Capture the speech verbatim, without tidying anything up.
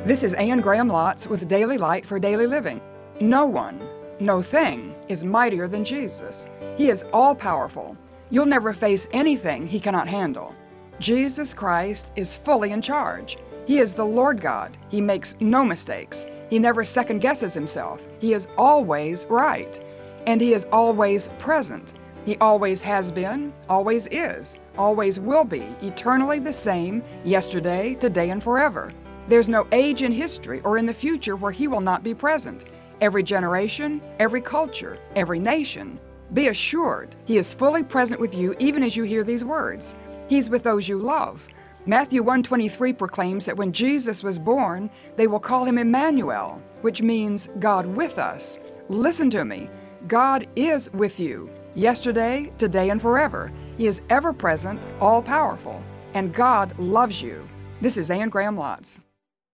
This is Anne Graham Lotz with Daily Light for Daily Living. No one, no thing is mightier than Jesus. He is all-powerful. You'll never face anything He cannot handle. Jesus Christ is fully in charge. He is the Lord God. He makes no mistakes. He never second-guesses Himself. He is always right. And He is always present. He always has been, always is, always will be, eternally the same, yesterday, today, and forever. There's no age in history or in the future where He will not be present. Every generation, every culture, every nation. Be assured He is fully present with you even as you hear these words. He's with those you love. Matthew one twenty-three proclaims that when Jesus was born, they will call Him Emmanuel, which means God with us. Listen to me. God is with you, yesterday, today, and forever. He is ever present, all-powerful, and God loves you. This is Anne Graham Lotz.